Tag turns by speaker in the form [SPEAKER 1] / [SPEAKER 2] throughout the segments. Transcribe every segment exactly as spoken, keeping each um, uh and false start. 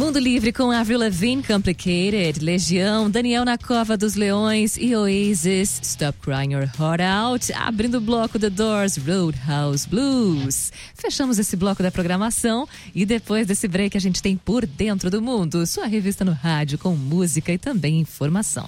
[SPEAKER 1] Mundo Livre com Avril Lavigne, Complicated, Legião, Daniel na Cova dos Leões e Oasis, Stop Crying Your Heart Out, abrindo o bloco The Doors, Roadhouse Blues. Fechamos esse bloco da programação e depois desse break a gente tem Por Dentro do Mundo, sua revista no rádio com música e também informação.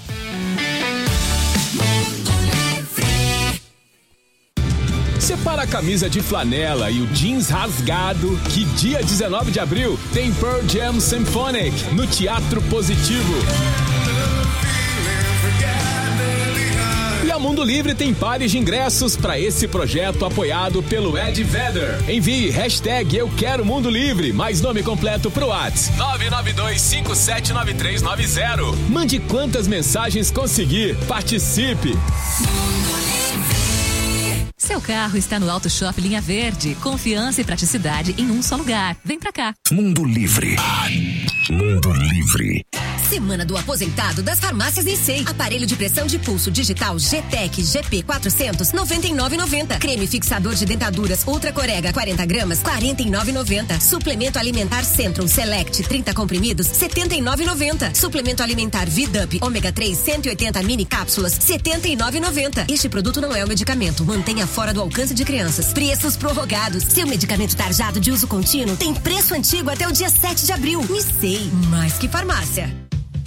[SPEAKER 2] Separa a camisa de flanela e o jeans rasgado, que dia dezenove de abril tem Pearl Jam Symphonic no Teatro Positivo. E a Mundo Livre tem pares de ingressos para esse projeto apoiado pelo Ed Vedder. Envie hashtag Eu Quero Mundo Livre, mais nome completo pro WhatsApp nove nove dois cinco sete nove três nove zero. Mande quantas mensagens conseguir. Participe!
[SPEAKER 1] Seu carro está no Auto Shop Linha Verde. Confiança e praticidade em um só lugar. Vem pra cá.
[SPEAKER 3] Mundo Livre. Mundo Livre.
[SPEAKER 4] Semana do Aposentado das Farmácias Nicei. Aparelho de pressão de pulso digital G-Tech G P quatrocentos, noventa e nove reais e noventa centavos. Creme fixador de dentaduras Ultra Corega quarenta gramas, quarenta e nove reais e noventa centavos. Suplemento alimentar Centrum Select trinta comprimidos, setenta e nove reais e noventa centavos. Suplemento alimentar V-Dup Ômega três cento e oitenta mini cápsulas, setenta e nove reais e noventa centavos. Este produto não é um medicamento. Mantenha fora do alcance de crianças. Preços prorrogados. Seu medicamento tarjado de uso contínuo tem preço antigo até o dia sete de abril. Nicei, mais que farmácia.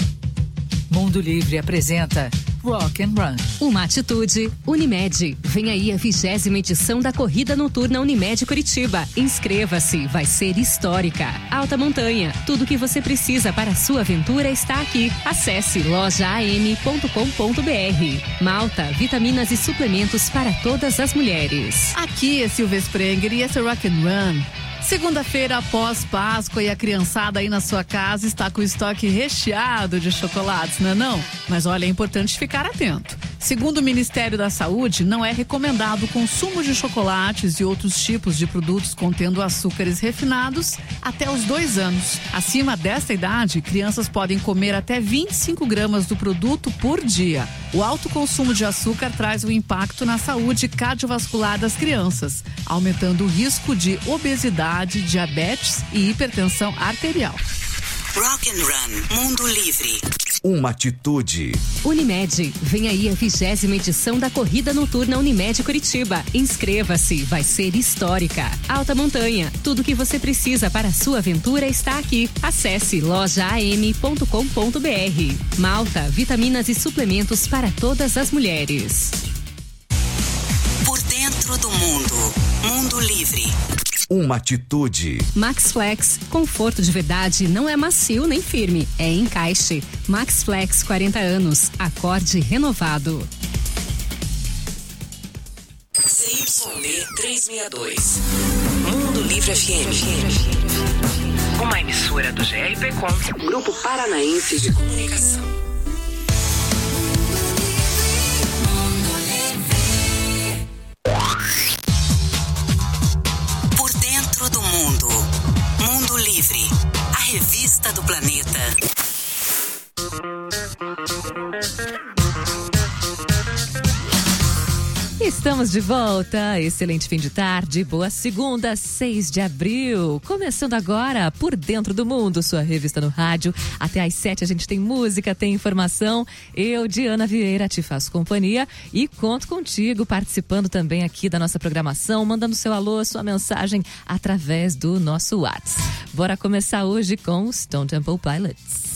[SPEAKER 5] Mundo Livre apresenta Rock and Run.
[SPEAKER 1] Uma atitude, Unimed. Vem aí a vigésima edição da Corrida Noturna Unimed Curitiba. Inscreva-se, vai ser histórica. Alta montanha, tudo que você precisa para a sua aventura está aqui. Acesse loja a m ponto com ponto b r. Malta, vitaminas e suplementos para todas as mulheres.
[SPEAKER 6] Aqui é Silvia Sprenger e esse é Rock and Run. Segunda-feira após Páscoa e a criançada aí na sua casa está com o estoque recheado de chocolates, não é não? Mas olha, é importante ficar atento. Segundo o Ministério da Saúde, não é recomendado o consumo de chocolates e outros tipos de produtos contendo açúcares refinados até os dois anos. Acima desta idade, crianças podem comer até vinte e cinco gramas do produto por dia. O alto consumo de açúcar traz um impacto na saúde cardiovascular das crianças, aumentando o risco de obesidade, diabetes e hipertensão arterial.
[SPEAKER 4] Rock and Run, Mundo Livre.
[SPEAKER 3] Uma atitude.
[SPEAKER 1] Unimed, vem aí a vigésima edição da Corrida Noturna Unimed Curitiba. Inscreva-se, vai ser histórica. Alta montanha, tudo que você precisa para a sua aventura está aqui. Acesse loja a m ponto com ponto b r. Malta, vitaminas e suplementos para todas as mulheres.
[SPEAKER 4] Por dentro do mundo, Mundo Livre.
[SPEAKER 3] Uma atitude.
[SPEAKER 1] Max Flex, conforto de verdade, não é macio nem firme, é encaixe. Max Flex, quarenta anos, acorde renovado.
[SPEAKER 4] C Y D trezentos e sessenta e dois. Mundo Livre F M. Uma emissora do G R P Com, Grupo Paranaense de Comunicação. Do mundo. Mundo Livre, a revista do planeta.
[SPEAKER 1] Estamos de volta, excelente fim de tarde, boa segunda, seis de abril. Começando agora, Por Dentro do Mundo, sua revista no rádio. Até às sete a gente tem música, tem informação. Eu, Diana Vieira, te faço companhia e conto contigo, participando também aqui da nossa programação, mandando seu alô, sua mensagem através do nosso WhatsApp. Bora começar hoje com Stone Temple Pilots.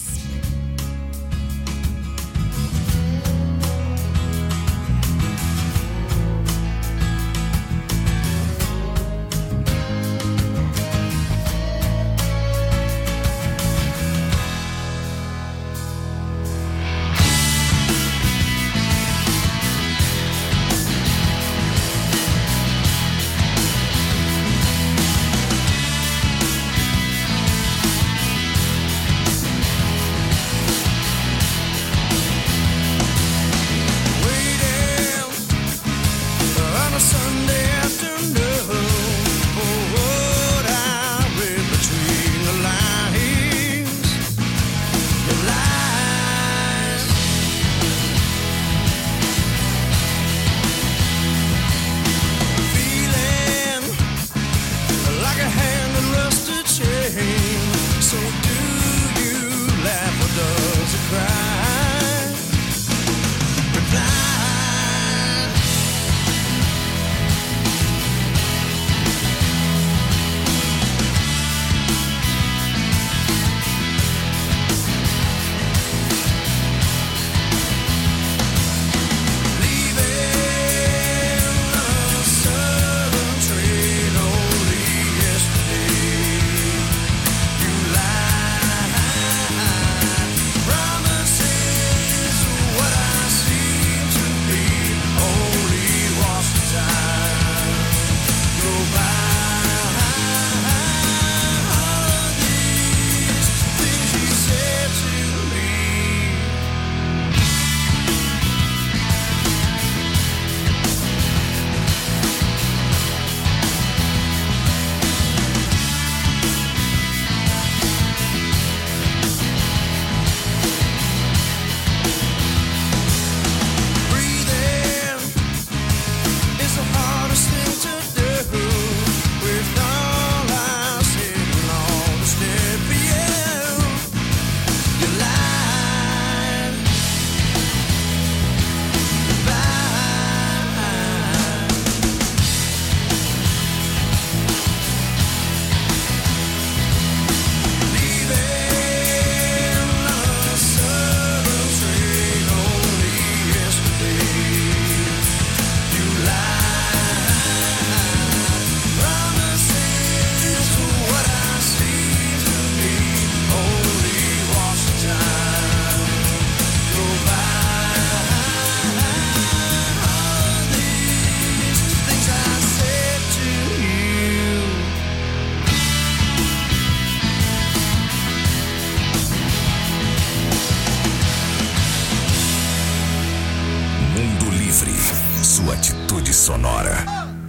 [SPEAKER 3] Sua atitude sonora.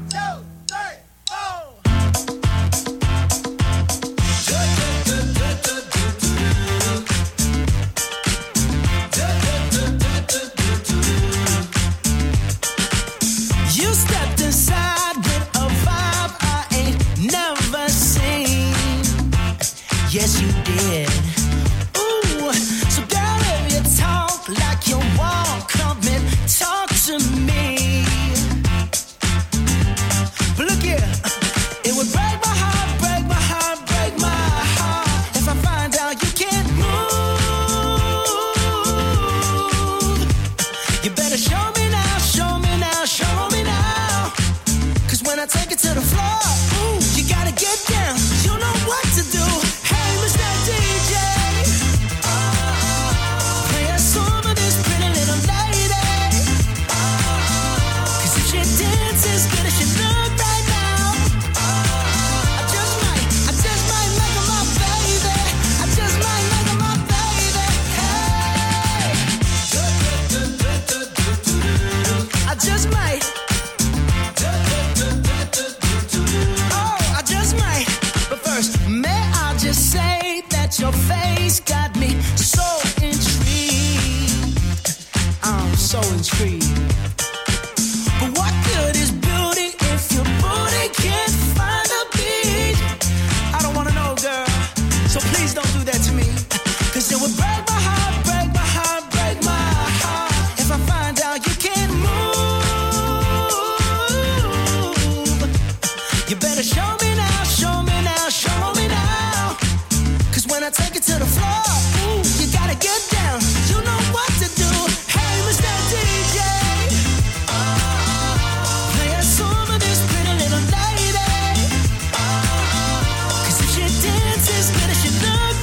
[SPEAKER 7] Yes, you did. Ooh, so girl, if you talk like you walk, come and talk to me. But look here, it would break my heart, break my heart, break my heart if I find out you can't move. You better show me now, show me now, show me now. Cause when I take it to the floor, ooh, you gotta get down. You know what to do. D J, oh, play a song of this pretty little lady. Oh, cause if she dances good as she look right now, oh, I just might, I just might make her my baby. I just might make her my baby. Hey, I just might. Oh, I just might. But first, may I just say that your face got me so intrigued. I'm so intrigued. But what good is beauty if your booty can't find a beat? I don't wanna know, girl, so please don't do that to me. Cause it would break my heart, break my heart, break my heart if I find out you can't move. You better show me now, show me now, show me now. Cause when I take it to the floor, ooh, you gotta get down. You know what to do. Hey, Mister D J, oh, play a song of this pretty little lady. Oh, cause if she dances good as she look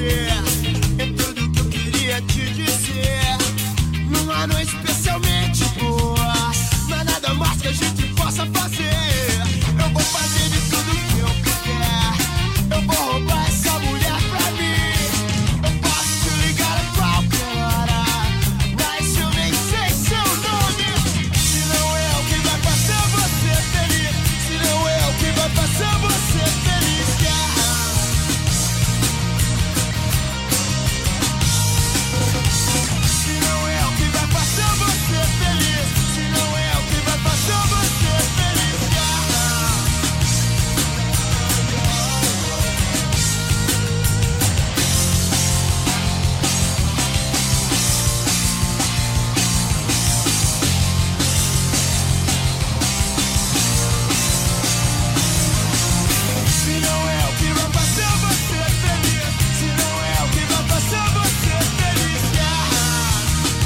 [SPEAKER 7] você. É tudo que eu queria te dizer. Numa noite especialmente boa, não há nada mais que a gente possa fazer. Eu vou fazer de tudo que eu quiser. Eu vou roubar essa mulher pra mim. Eu posso te ligar a qualquer hora, mas eu nem sei seu nome. Se não é o que vai fazer você feliz, se não é o que vai fazer você feliz, yeah. Se não é o que vai fazer você feliz, se não é o que vai fazer você feliz, yeah. Se não é o que vai fazer você feliz, se não é o que vai fazer você feliz, yeah.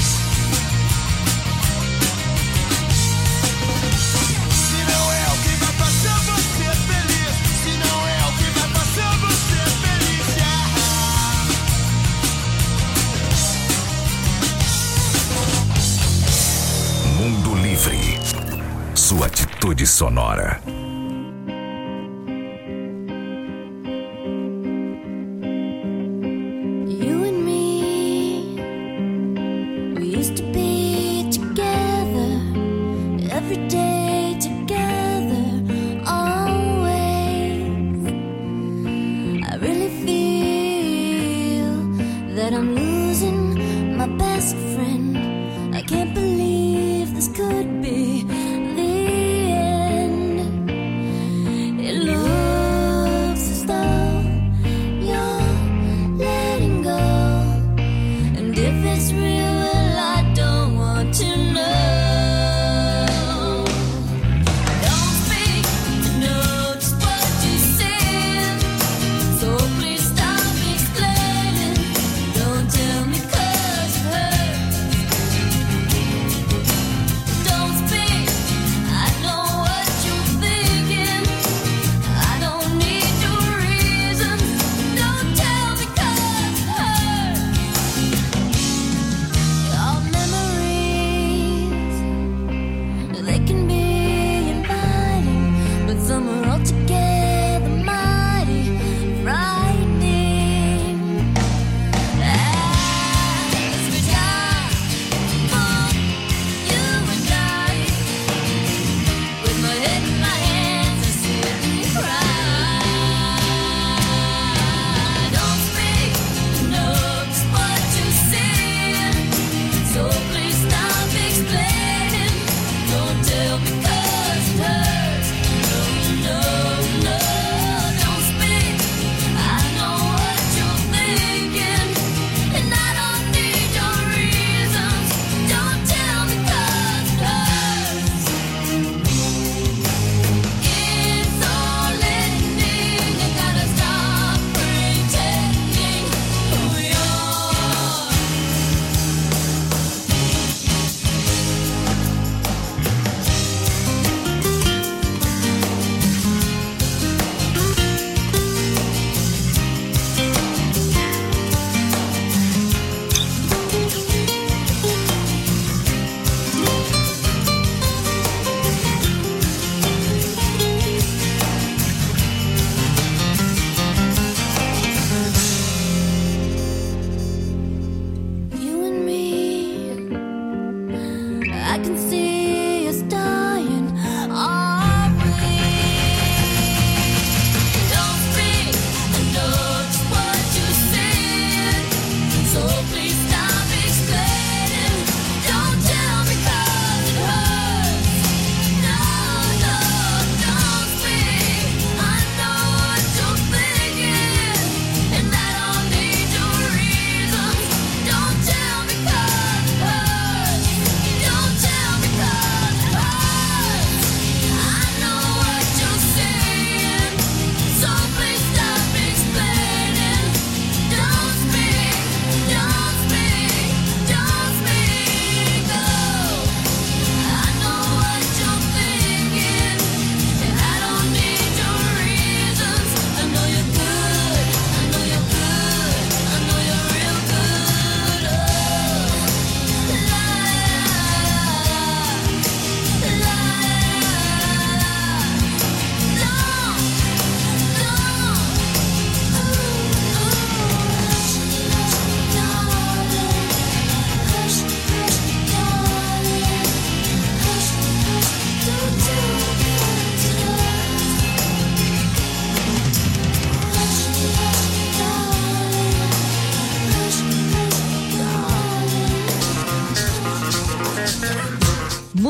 [SPEAKER 7] Se não é o que vai fazer você feliz, se não é o que vai fazer você feliz, yeah.
[SPEAKER 3] Mundo Livre. Sua atitude sonora.
[SPEAKER 8] You and me, we used to be together, every day together, always. I really feel that I'm losing my best friend. I can't believe this could be the end. It looks as though you're letting go, and if it's real, well, I don't want to know. Don't speak to know just what you said, so please stop explaining. Don't tell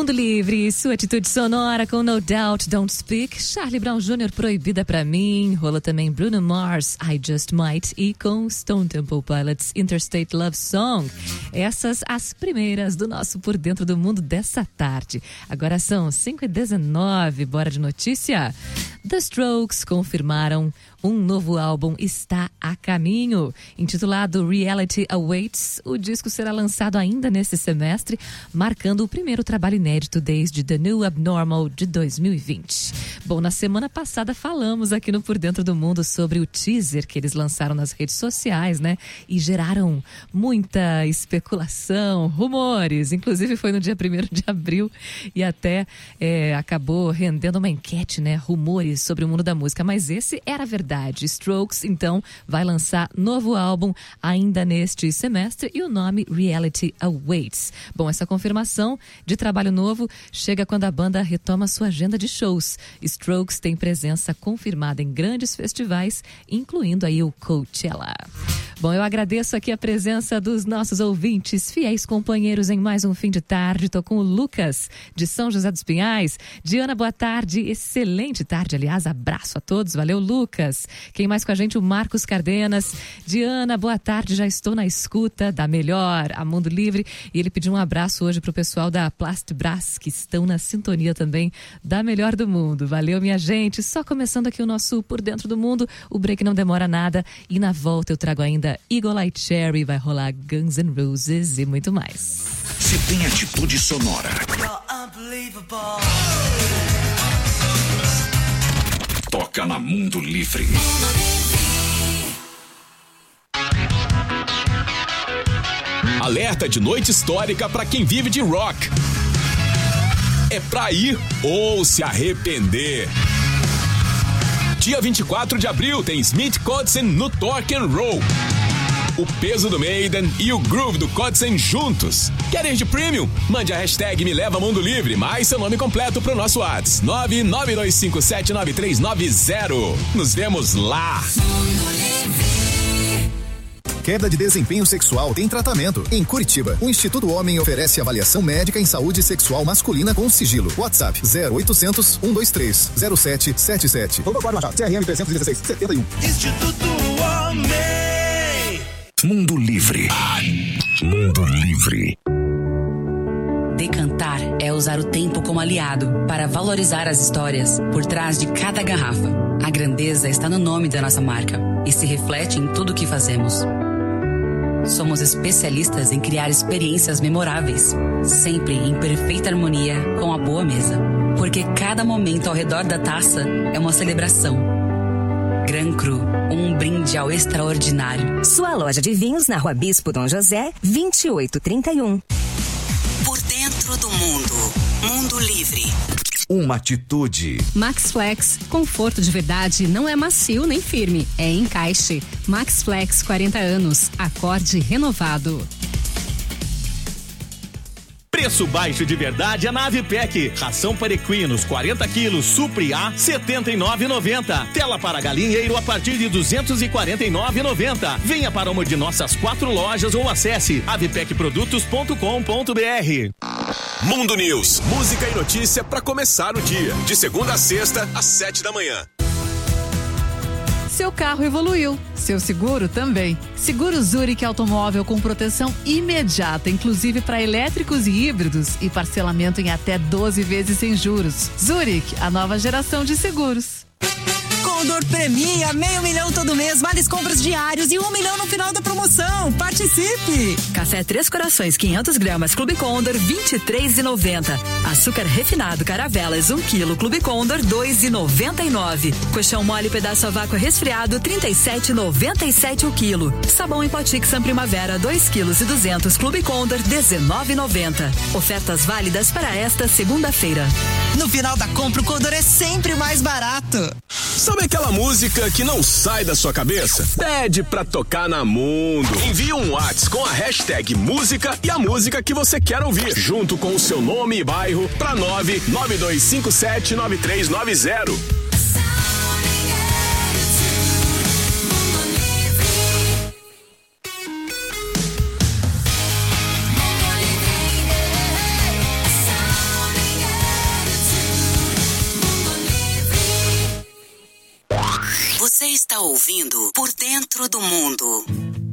[SPEAKER 1] Mundo Livre, sua atitude sonora com No Doubt, Don't Speak, Charlie Brown Júnior, Proibida Pra Mim, rola também Bruno Mars, I Just Might, e com Stone Temple Pilots, Interstate Love Song. Essas as primeiras do nosso Por Dentro do Mundo dessa tarde. Agora são cinco e dezenove, bora de notícia? The Strokes confirmaram um novo álbum está a caminho. Intitulado Reality Awaits, o disco será lançado ainda nesse semestre, marcando o primeiro trabalho inédito desde The New Abnormal de dois mil e vinte. Bom, na semana passada falamos aqui no Por Dentro do Mundo sobre o teaser que eles lançaram nas redes sociais, né? E geraram muita especulação, rumores. Inclusive foi no dia primeiro de abril e até é, acabou rendendo uma enquete, né? Rumores sobre o mundo da música. Mas esse era a verdade. Strokes, então, vai lançar novo álbum ainda neste semestre e o nome Reality Awaits. Bom, essa confirmação de trabalho novo chega quando a banda retoma sua agenda de shows. Strokes tem presença confirmada em grandes festivais, incluindo aí o Coachella. Bom, eu agradeço aqui a presença dos nossos ouvintes, fiéis companheiros em mais um fim de tarde. Tô com o Lucas, de São José dos Pinhais. Diana, boa tarde. Excelente tarde, aliás. Abraço a todos. Valeu, Lucas. Quem mais com a gente? O Marcos Cardenas. Diana, boa tarde. Já estou na escuta da melhor, a Mundo Livre. E ele pediu um abraço hoje pro pessoal da Plastbrás, que estão na sintonia também da melhor do mundo. Valeu, minha gente. Só começando aqui o nosso Por Dentro do Mundo. O break não demora nada. E na volta eu trago ainda Eagle Eye Cherry, vai rolar Guns N' Roses e muito mais.
[SPEAKER 3] Se tem atitude sonora, toca na Mundo Livre.
[SPEAKER 2] Alerta de noite histórica para quem vive de rock. É pra ir ou se arrepender. Dia vinte e quatro de abril tem Smith Kotzen no Torque and Roll. O peso do Maiden e o groove do Kotzen juntos. Quer ir de premium? Mande a hashtag Me Leva Mundo Livre, mais seu nome completo pro nosso WhatsApp nove nove dois cinco sete nove três nove zero. Nos vemos lá.
[SPEAKER 9] Queda de desempenho sexual tem tratamento. Em Curitiba, o Instituto Homem oferece avaliação médica em saúde sexual masculina com sigilo. WhatsApp zero oitocentos, cento e vinte e três, zero sete sete sete. Protocolo Machado, C R M trezentos e dezesseis, setenta e um.
[SPEAKER 7] Instituto Homem.
[SPEAKER 3] Mundo Livre. Mundo Livre.
[SPEAKER 10] Decantar é usar o tempo como aliado para valorizar as histórias por trás de cada garrafa. A grandeza está no nome da nossa marca e se reflete em tudo o que fazemos. Somos especialistas em criar experiências memoráveis, sempre em perfeita harmonia com a boa mesa. Porque cada momento ao redor da taça é uma celebração. Gran Cru, um brinde ao extraordinário.
[SPEAKER 4] Sua loja de vinhos na Rua Bispo Dom José, vinte e oito trinta e um.
[SPEAKER 10] Por dentro do mundo. Mundo Livre.
[SPEAKER 3] Uma atitude.
[SPEAKER 11] Max Flex, conforto de verdade, não é macio nem firme, é encaixe. Max Flex, quarenta anos, acorde renovado.
[SPEAKER 12] Preço baixo de verdade é na Avipec. Ração para equinos, quarenta quilos, Supri A, setenta e nove reais e noventa centavos. Tela para galinheiro a partir de duzentos e quarenta e nove reais e noventa centavos. Venha para uma de nossas quatro lojas ou acesse avipec produtos ponto com ponto b r.
[SPEAKER 2] Mundo News, música e notícia para começar o dia. De segunda a sexta, às sete da manhã.
[SPEAKER 6] Seu carro evoluiu, seu seguro também. Seguro Zurich Automóvel com proteção imediata, inclusive para elétricos e híbridos e parcelamento em até doze vezes sem juros. Zurich, a nova geração de seguros.
[SPEAKER 13] Condor premia meio milhão todo mês, vales compras diários e um milhão no final da promoção. Participe!
[SPEAKER 5] Café Três Corações, quinhentos gramas, Clube Condor, vinte e três reais e noventa centavos. Açúcar refinado Caravelas, um quilo, Clube Condor, dois reais e noventa e nove centavos. Colchão mole pedaço a vácuo resfriado, trinta e sete reais e noventa e sete centavos o quilo. Sabão em pó Tixan Primavera, dois quilos e duzentos, Clube Condor, dezenove reais e noventa centavos. Ofertas válidas para esta segunda-feira.
[SPEAKER 13] No final da compra, o Condor é sempre mais barato.
[SPEAKER 2] Sabe aquela música que não sai da sua cabeça? Pede pra tocar na Mundo. Envie um WhatsApp com a hashtag música e a música que você quer ouvir, junto com o seu nome e bairro, pra nove nove dois cinco sete nove três nove zero.
[SPEAKER 14] ouvindo Por Dentro do Mundo.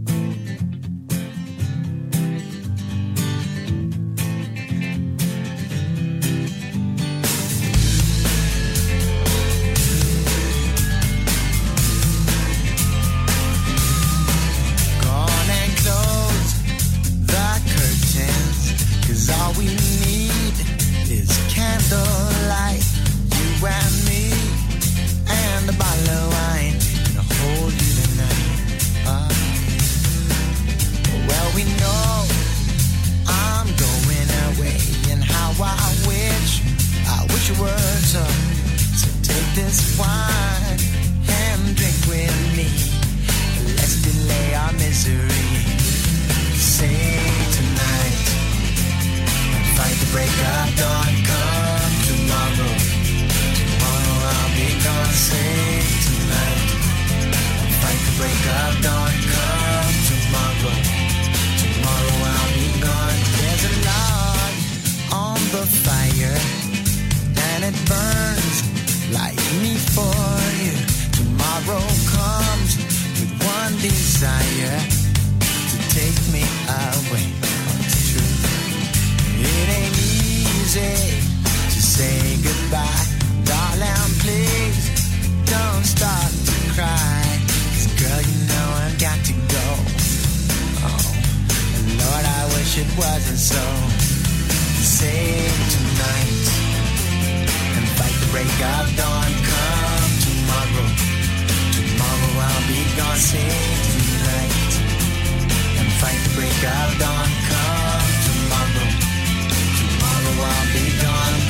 [SPEAKER 7] All we need is candlelight, you and me, and a bottle of wine, and I'll hold you tonight. Uh, well, we know I'm going away, and how I wish, I wish it were so. So take this wine and drink with me. Let's delay our misery. Say tonight. Fight the break of dawn, come tomorrow. Tomorrow I'll be gone, say tonight. Fight the break of dawn, come tomorrow. Tomorrow I'll be gone. There's a log on the fire, and it burns like me for you. Tomorrow comes with one desire, to take me away. It's true. It ain't easy to say goodbye. Darling, please don't start to cry. 'Cause girl, you know I've got to go. Oh, and Lord, I wish it wasn't so. Save tonight and fight the break of dawn. Come tomorrow. Tomorrow I'll be gone. Save tonight and fight the break of dawn. Come tomorrow. I'll be gone.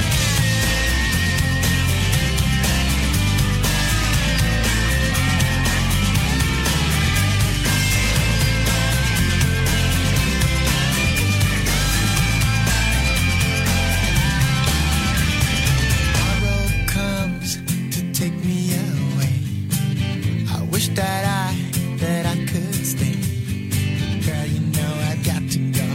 [SPEAKER 7] Tomorrow comes to take me away. I wish that I, that I could stay. Girl, you know I've got to go.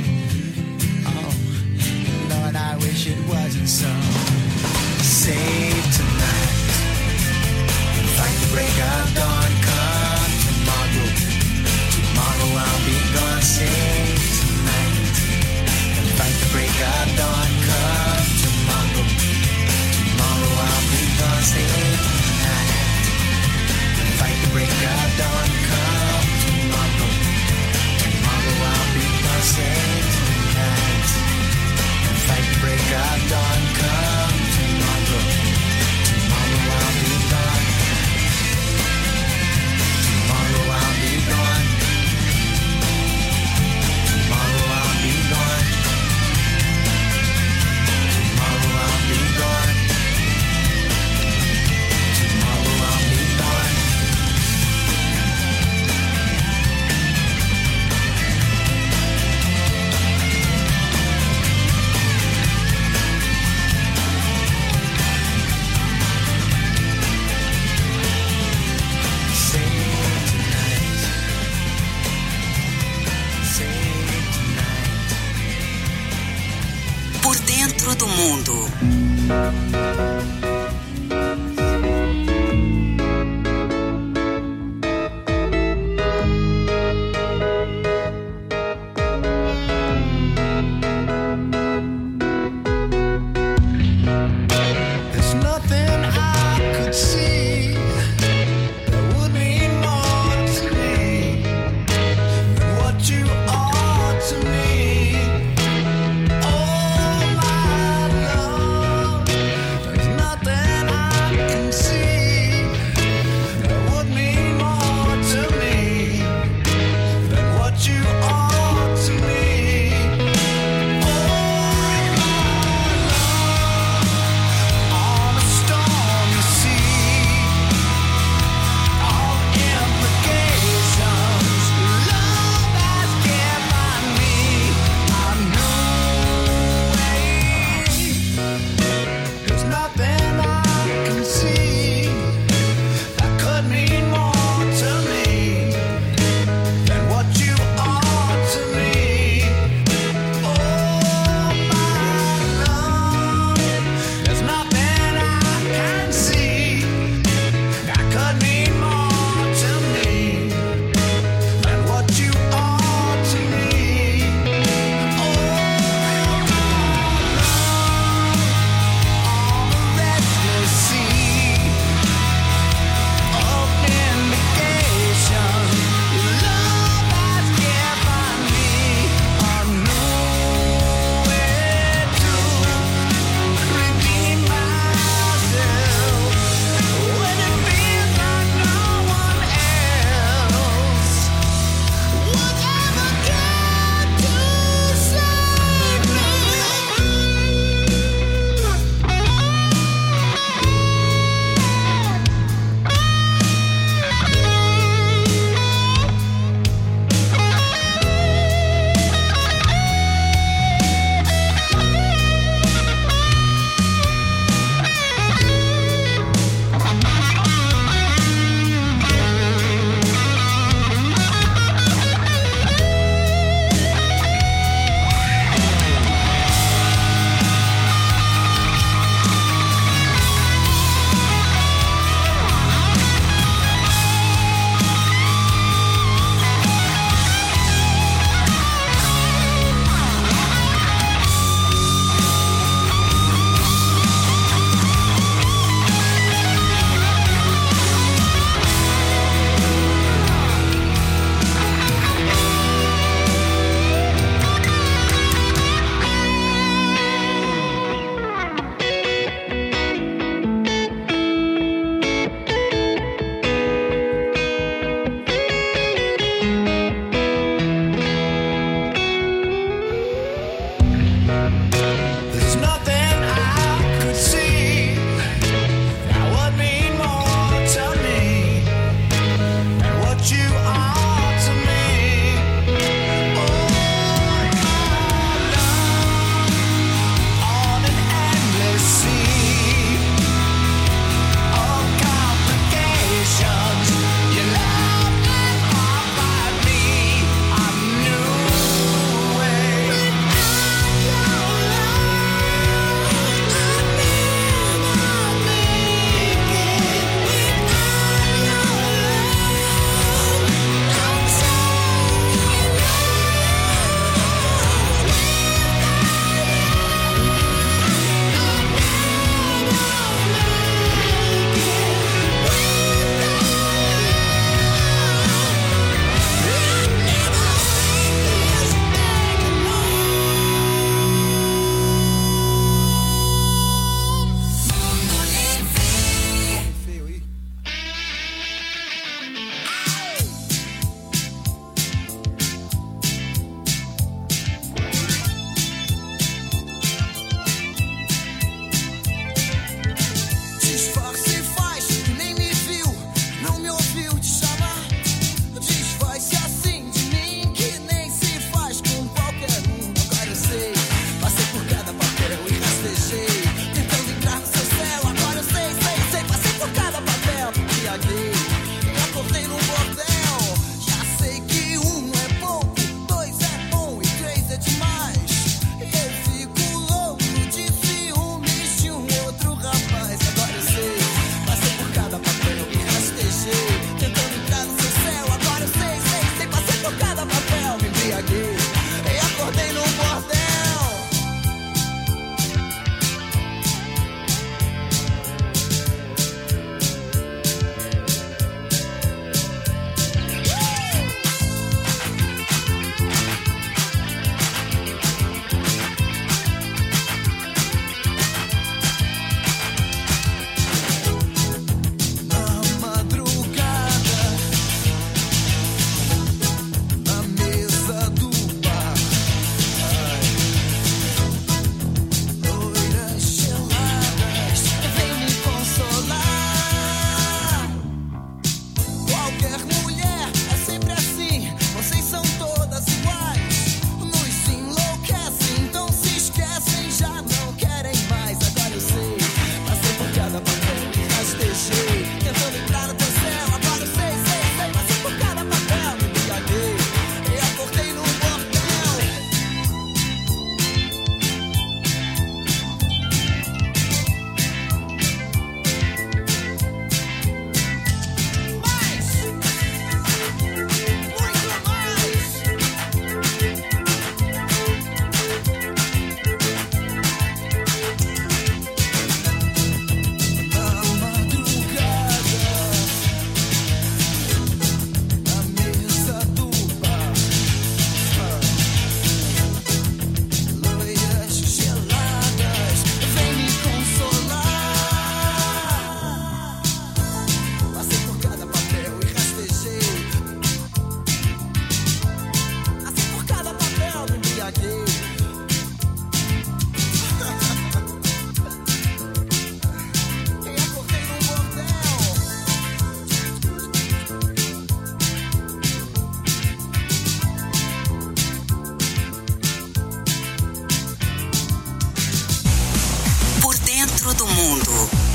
[SPEAKER 7] I wish it wasn't so. Save tonight. Fight the break of dawn. Come tomorrow. Tomorrow I'll be gone. Save tonight. And fight the break of dawn. Come tomorrow. Tomorrow I'll be gone. Save tonight. And fight the break of dawn. Come tomorrow. Tomorrow I'll be gone. Save tonight. Fight the break of dawn, come tomorrow. Tomorrow I'll be gone. Tomorrow I'll be gone. Tomorrow I'll be gone. Tomorrow I'll be gone. Tomorrow I'll be gone.
[SPEAKER 14] Por Dentro do Mundo.
[SPEAKER 7] There's nothing I could see that would mean more to me than what you are to me. Oh, my love, there's nothing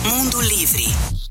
[SPEAKER 14] Mundo Livre.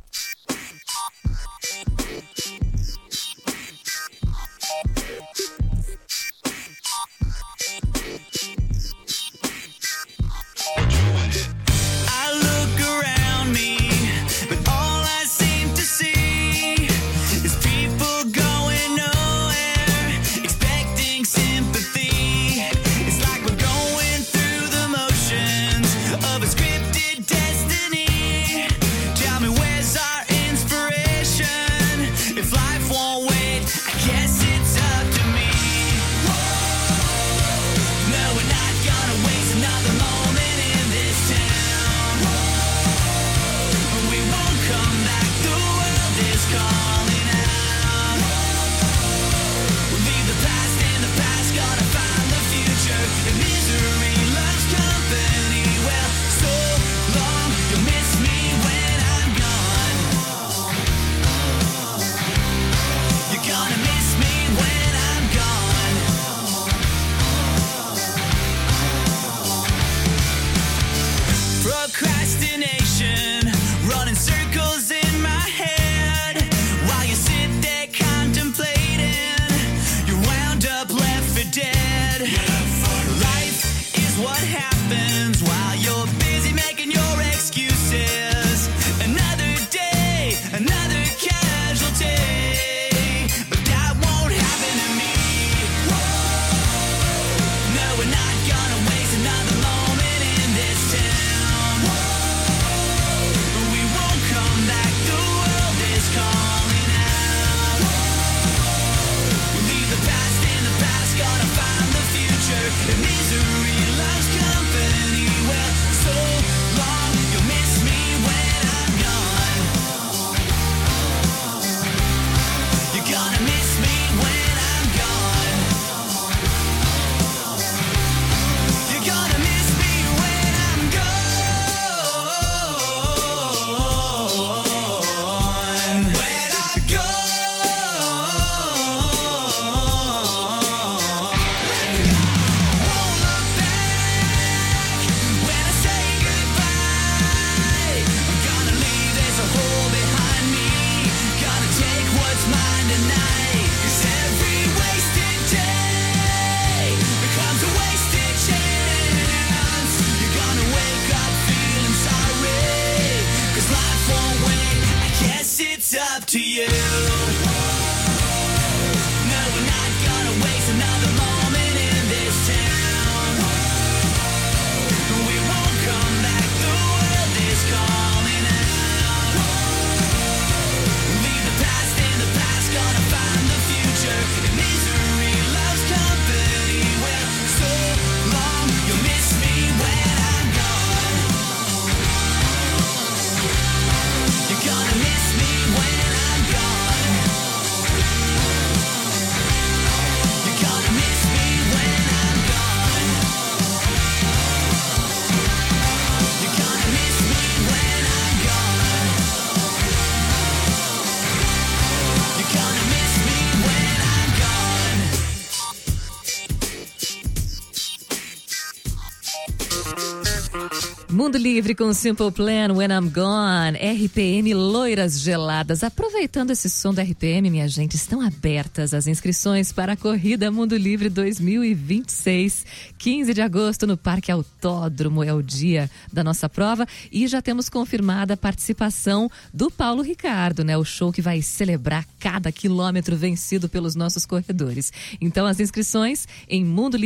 [SPEAKER 1] Mundo Livre com Simple Plan, When I'm Gone, R P M Loiras Geladas. Aproveitando esse som da R P M, minha gente, estão abertas as inscrições para a Corrida Mundo Livre dois mil e vinte e seis. quinze de agosto no Parque Autódromo é o dia da nossa prova e já temos confirmada a participação do Paulo Ricardo, né? O show que vai celebrar cada quilômetro vencido pelos nossos corredores. Então as inscrições em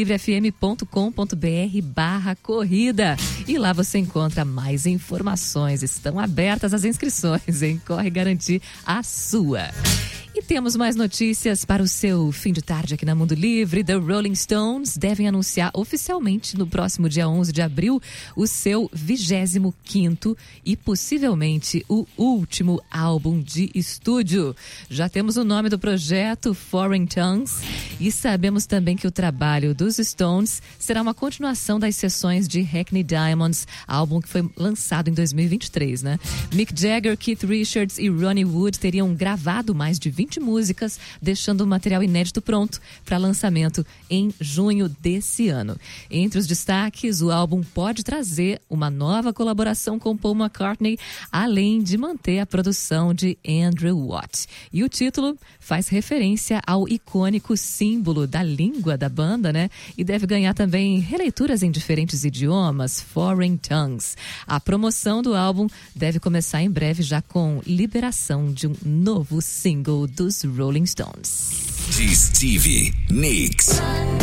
[SPEAKER 1] mundolivrefm.com.br barra corrida. E lá você encontra mais informações. Estão abertas as inscrições, hein? Corre garantir a sua. E temos mais notícias para o seu fim de tarde aqui na Mundo Livre. The Rolling Stones devem anunciar oficialmente no próximo dia onze de abril o seu vigésimo quinto e possivelmente o último álbum de estúdio. Já temos o nome do projeto, Foreign Tongues, e sabemos também que o trabalho dos Stones será uma continuação das sessões de Hackney Diamonds, álbum que foi lançado em dois mil e vinte e três, né? Mick Jagger, Keith Richards e Ronnie Wood teriam gravado mais de vinte vinte músicas, deixando o material inédito pronto para lançamento em junho desse ano. Entre os destaques, o álbum pode trazer uma nova colaboração com Paul McCartney, além de manter a produção de Andrew Watt. E o título faz referência ao icônico símbolo da língua da banda, né? E deve ganhar também releituras em diferentes idiomas, Foreign Tongues. A promoção do álbum deve começar em breve, já com liberação de um novo single dos Rolling Stones.
[SPEAKER 3] De Stevie Nicks.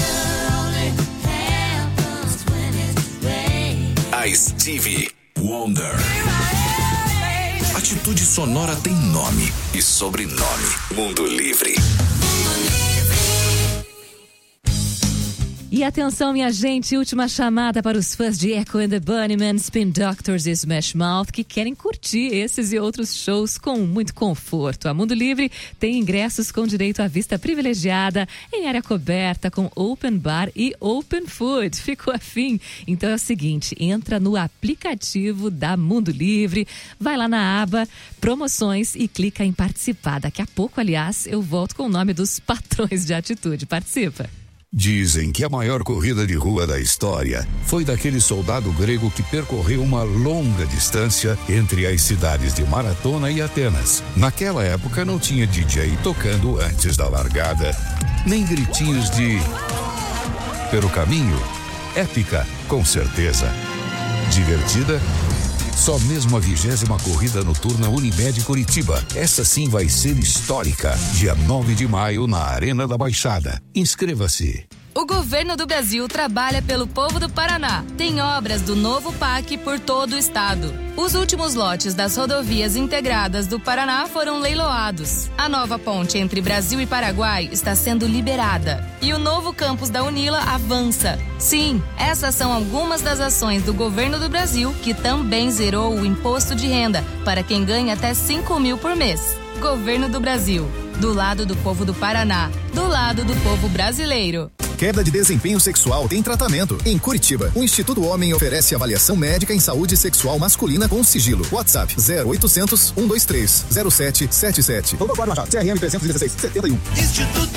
[SPEAKER 3] A Stevie Wonder. Atitude sonora tem nome e sobrenome. Mundo Livre.
[SPEAKER 1] E atenção, minha gente, última chamada para os fãs de Echo and the Bunnymen, Spin Doctors e Smash Mouth que querem curtir esses e outros shows com muito conforto. A Mundo Livre tem ingressos com direito à vista privilegiada, em área coberta, com open bar e open food. Ficou afim? Então é o seguinte, entra no aplicativo da Mundo Livre, vai lá na aba Promoções e clica em participar. Daqui a pouco, aliás, eu volto com o nome dos patrões de atitude. Participa!
[SPEAKER 15] Dizem que a maior corrida de rua da história foi daquele soldado grego que percorreu uma longa distância entre as cidades de Maratona e Atenas. Naquela época não tinha D J tocando antes da largada, nem gritinhos de... Pelo caminho, épica, com certeza. Divertida? Só mesmo a vigésima corrida noturna Unimed Curitiba. Essa sim vai ser histórica. Dia nove de maio na Arena da Baixada. Inscreva-se.
[SPEAKER 16] O governo do Brasil trabalha pelo povo do Paraná. Tem obras do novo P A C por todo o estado. Os últimos lotes das rodovias integradas do Paraná foram leiloados. A nova ponte entre Brasil e Paraguai está sendo liberada. E o novo campus da Unila avança. Sim, essas são algumas das ações do governo do Brasil, que também zerou o imposto de renda para quem ganha até cinco mil por mês. Governo do Brasil. Do lado do povo do Paraná. Do lado do povo brasileiro.
[SPEAKER 9] Queda de desempenho sexual tem tratamento. Em Curitiba, o Instituto Homem oferece avaliação médica em saúde sexual masculina com sigilo. WhatsApp zero oitocentos, um dois três, zero sete sete sete. Todo agora já. C R M trezentos e dezesseis, setenta e um.
[SPEAKER 7] Instituto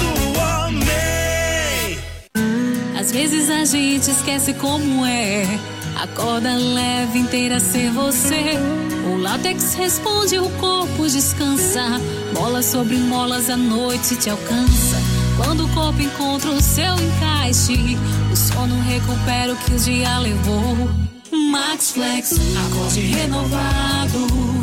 [SPEAKER 7] Homem.
[SPEAKER 17] Às vezes a gente esquece como é. Acorda leve, inteira ser você. O látex responde, o corpo descansa. Mola sobre molas, a noite te alcança. Quando o corpo encontra o seu encaixe, o sono recupera o que o dia levou. Max Flex, acorde renovado.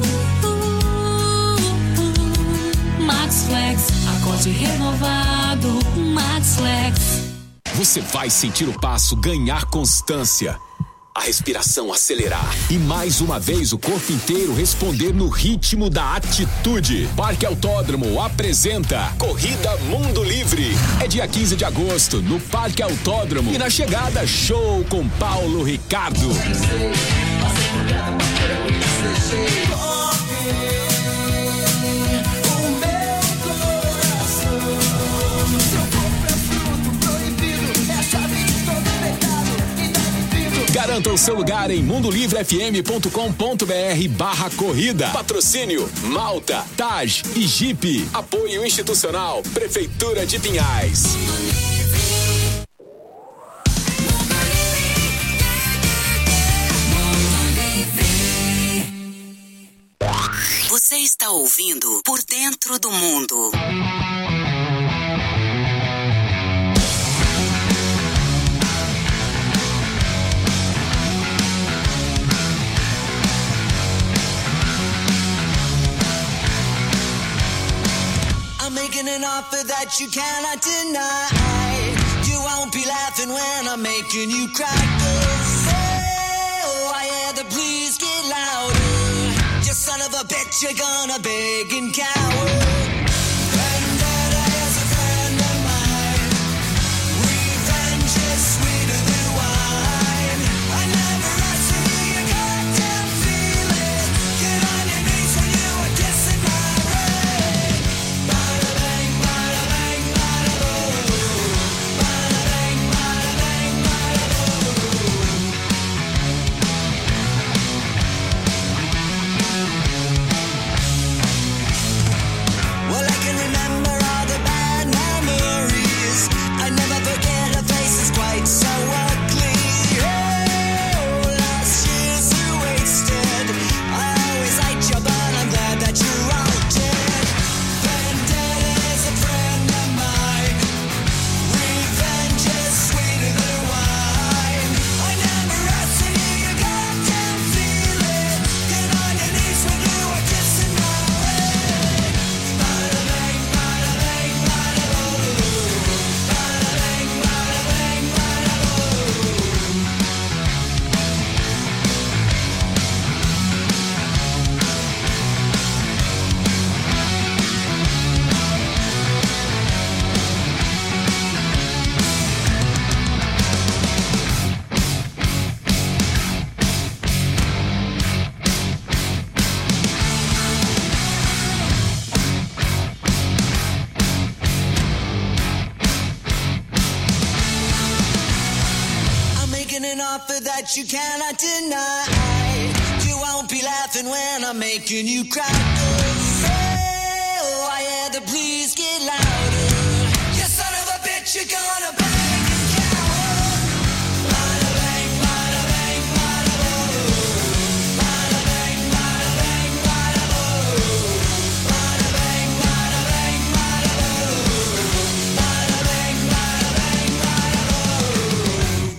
[SPEAKER 17] Max Flex, acorde renovado. Max Flex.
[SPEAKER 2] Você vai sentir o passo ganhar constância, a respiração acelerar e mais uma vez o corpo inteiro responder no ritmo da atitude. Parque Autódromo apresenta Corrida Mundo Livre. É dia quinze de agosto no Parque Autódromo e na chegada show com Paulo Ricardo. Garanta o seu lugar em mundolivrefm.com.br barra corrida. Patrocínio Malta, Taj e Jeep. Apoio institucional Prefeitura de Pinhais.
[SPEAKER 14] Você está ouvindo Por Dentro do Mundo.
[SPEAKER 7] Making an offer that you cannot deny. You won't be laughing when I'm making you cry. Oh, I had to please get louder. You son of a bitch, you're gonna beg and cower. Vendetta is a friend of mine. Revenge is sweeter than wine. I never asked for your goddamn feeling. Get on your knees when you were kissing my ring. Bada bang, bada bang, bada boom. Bada bang, bada bang, bada boom. offer that you cannot deny. You won't be laughing when I'm making you cry. Oh, I hear the please get louder. You son of a bitch, you're gonna bang and cower. Bada bang, bada bang, bada boom. Bada bang, bada bang, bada boom. Bada bang, bada bang, bada boom. Bada bang, bada bang, bada boom.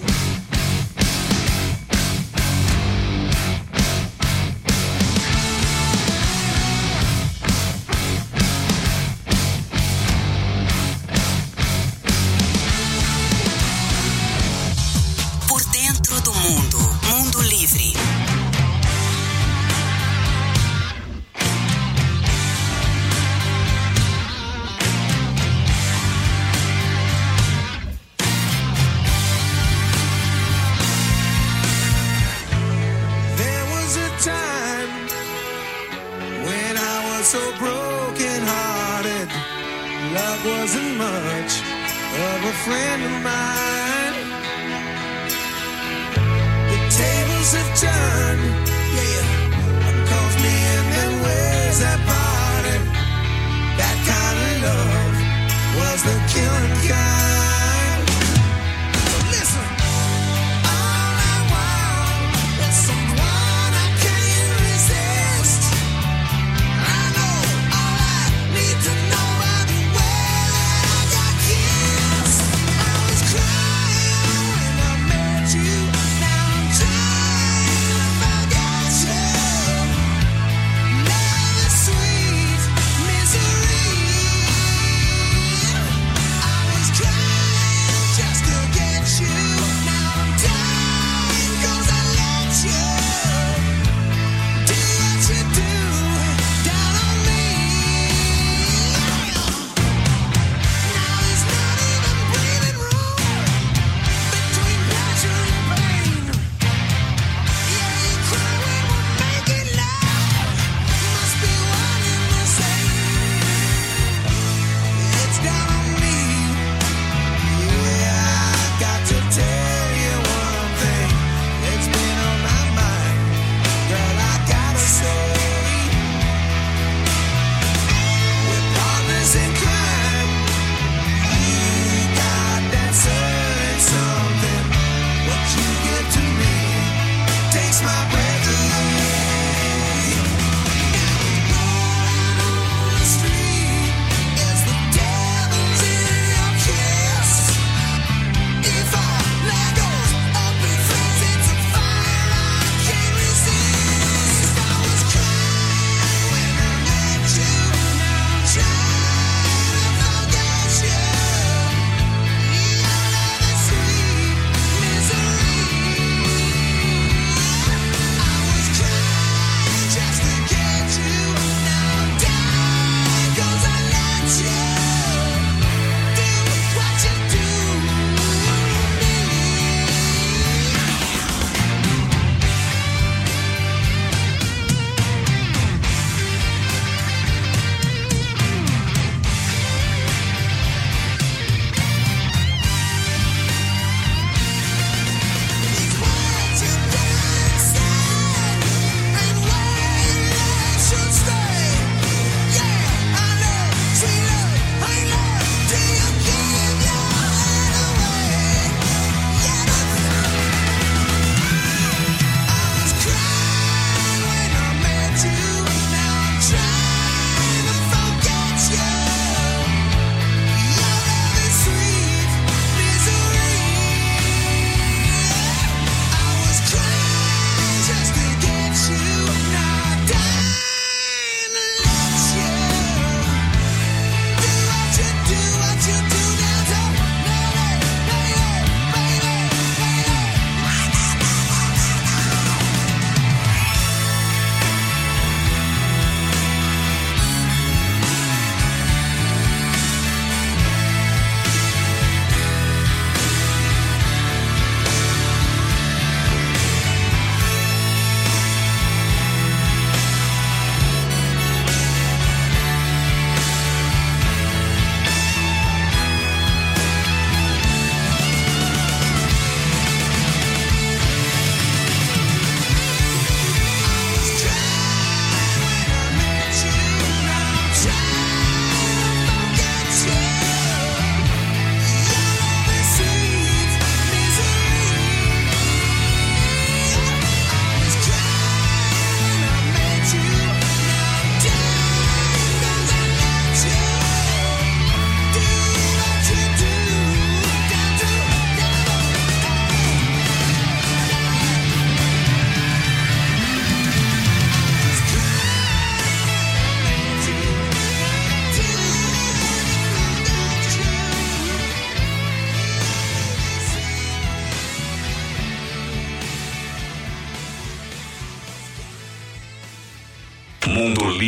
[SPEAKER 14] Por dentro do mundo. Mundo Livre.
[SPEAKER 7] There was a time when I was so broken hearted. Love wasn't much of a friend of mine. The tables have turned, yeah. One calls me in and ways that parted. That kind of love was the killing kind. So listen. All I want is someone I can't resist. I know all I need to know by the way that I got kissed. I was crying.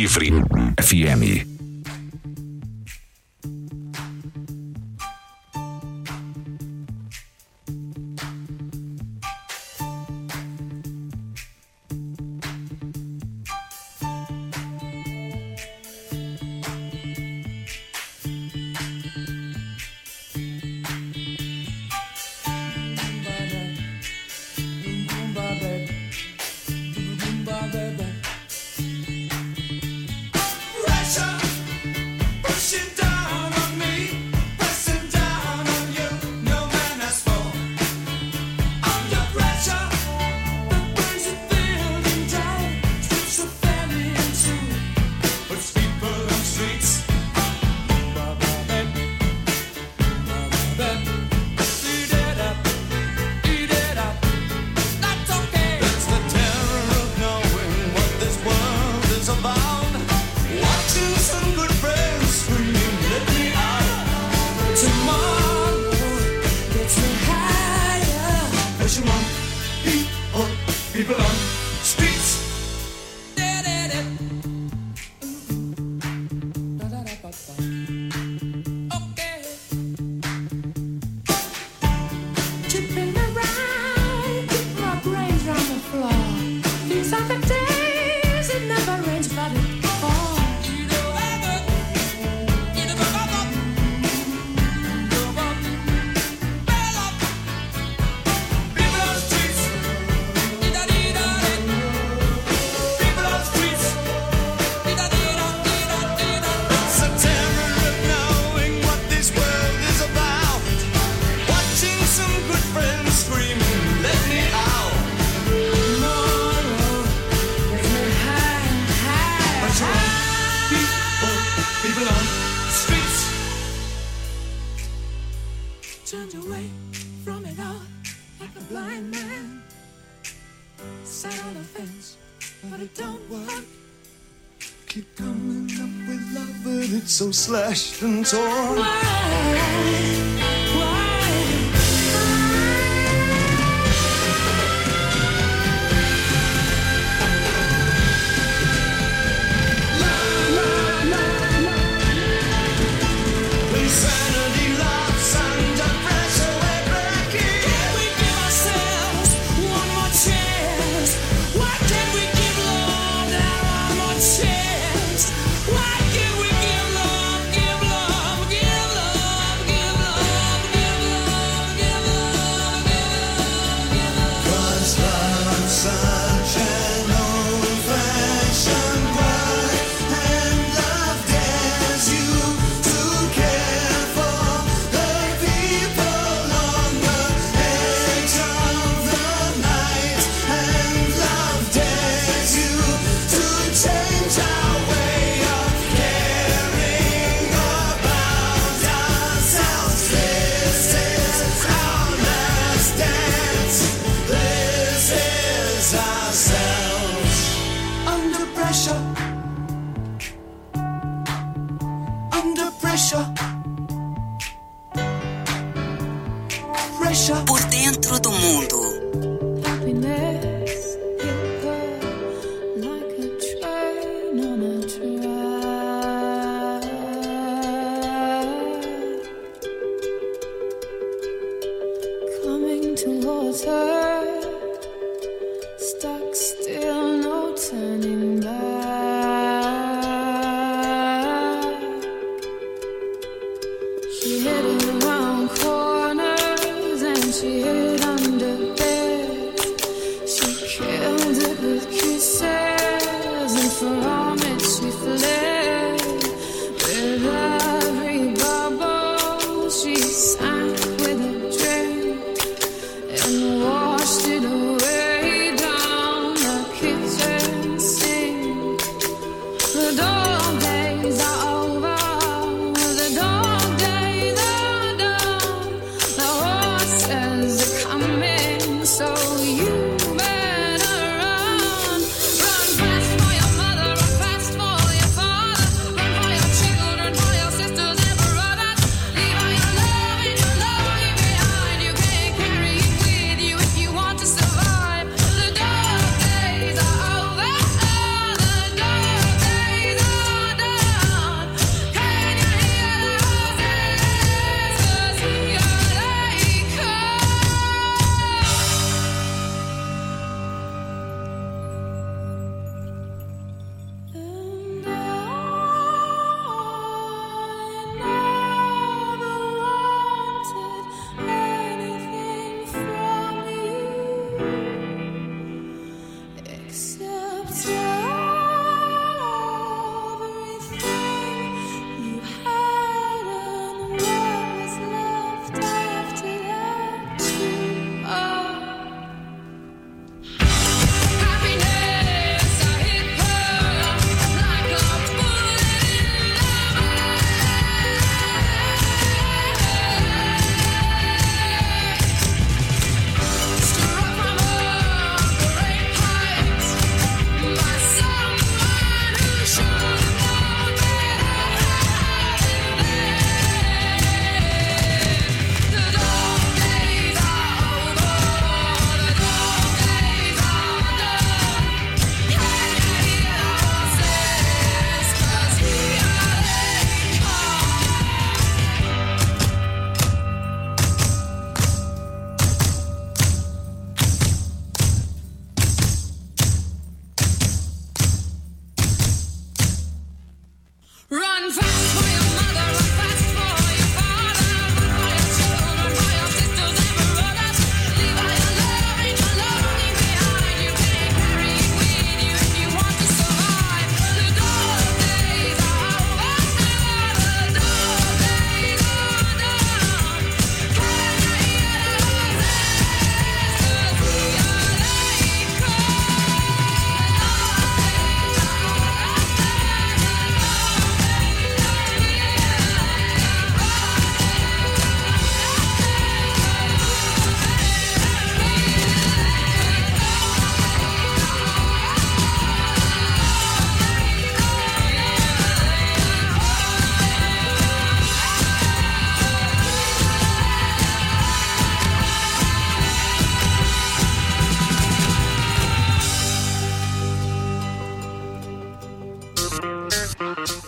[SPEAKER 3] Livre F M.
[SPEAKER 7] So slashed and torn.
[SPEAKER 14] Por dentro do mundo.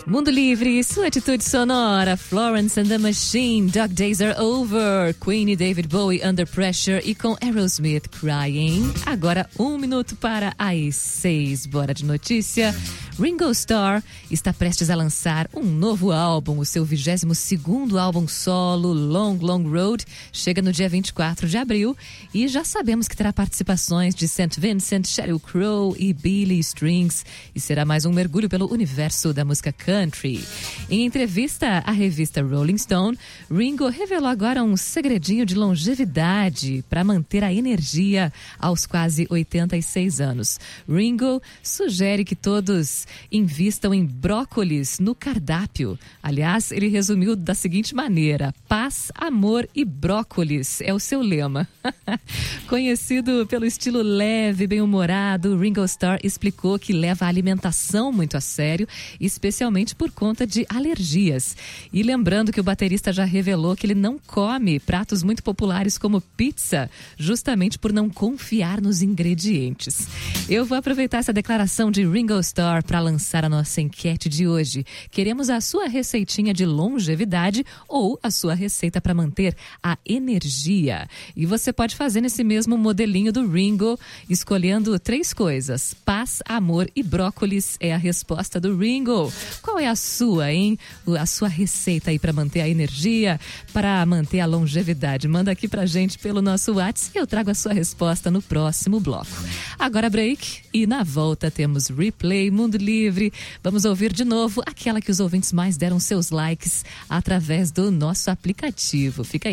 [SPEAKER 1] Mundo Livre, sua atitude sonora, Florence and the Machine, Dog Days Are Over, Queen e David Bowie, Under Pressure e com Aerosmith, Crying. Agora um minuto para as seis, bora de notícia. Ringo Starr está prestes a lançar um novo álbum, o seu vigésimo segundo álbum solo, Long Long Road, chega no dia vinte e quatro de abril e já sabemos que terá participações de Saint Vincent, Sheryl Crow e Billy Strings e será mais um mergulho pelo universo da música country. Em entrevista à revista Rolling Stone, Ringo revelou agora um segredinho de longevidade para manter a energia aos quase oitenta e seis anos. Ringo sugere que todos invistam em brócolis no cardápio. Aliás, ele resumiu da seguinte maneira: paz, amor e brócolis é o seu lema. Conhecido pelo estilo leve e bem-humorado, Ringo Starr explicou que leva a alimentação muito a sério, especialmente por conta de alergias. E lembrando que o baterista já revelou que ele não come pratos muito populares como pizza, justamente por não confiar nos ingredientes. Eu vou aproveitar essa declaração de Ringo Starr para lançar a nossa enquete de hoje. Queremos a sua receitinha de longevidade ou a sua receita para manter a energia. E você pode fazer nesse mesmo modelinho do Ringo, escolhendo três coisas. Paz, amor e brócolis é a resposta do Ringo. Qual é a sua, hein? A sua receita aí para manter a energia, para manter a longevidade? Manda aqui pra gente pelo nosso WhatsApp e eu trago a sua resposta no próximo bloco. Agora break e na volta temos Replay Mundo Livre. Vamos ouvir de novo aquela que os ouvintes mais deram seus likes através do nosso aplicativo. Fica aí.